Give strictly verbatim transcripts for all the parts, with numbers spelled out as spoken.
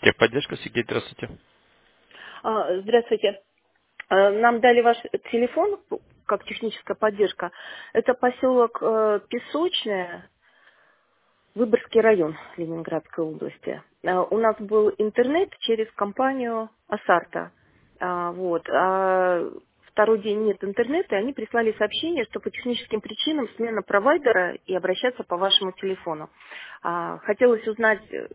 Техподдержка, Сергей, здравствуйте. А, Здравствуйте. А, Нам дали ваш телефон как техническая поддержка. Это поселок э, Песочное, Выборгский район Ленинградской области. А, У нас был интернет через компанию Асарта. А, Вот. А второй день нет интернета, и они прислали сообщение, что по техническим причинам смена провайдера и обращаться по вашему телефону. А, Хотелось узнать, э,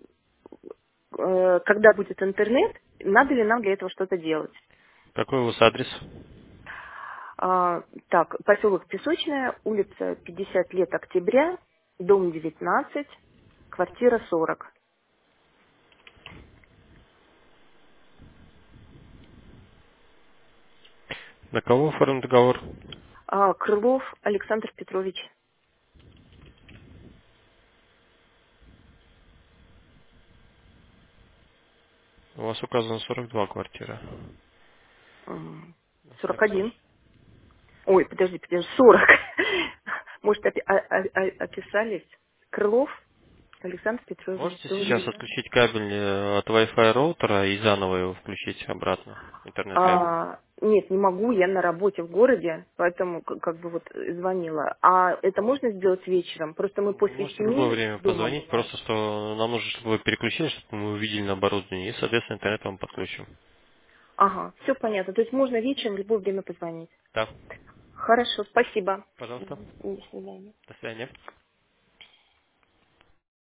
э, когда будет интернет, надо ли нам для этого что-то делать. Какой у вас адрес? А, так, поселок Песочная, улица пятьдесят лет октября, дом девятнадцать, квартира сорок. На кого оформлен договор? А, Крылов Александр Петрович. У вас указано сорок два квартира. М, На сорок сайте. один. Ой, подожди, подожди, сорок. Может, опи- а- а- а- описались? Крылов Александр Петрович, Можете дом сейчас девятнадцать. отключить кабель э, от Wi-Fi роутера и заново его включить обратно? Интернет-кабель. А, нет, не могу, я на работе в городе, поэтому к- как бы вот э, звонила. А это можно сделать вечером? Просто мы Вы после можете в любое семи время дома позвонить, бываем. просто что нам нужно, чтобы вы переключились, чтобы мы увидели на оборудование, и, соответственно, интернет вам подключим. Ага, все понятно. То есть можно вечером в любое время позвонить. Да, Хорошо, спасибо. пожалуйста. Мгм. До свидания. До свидания.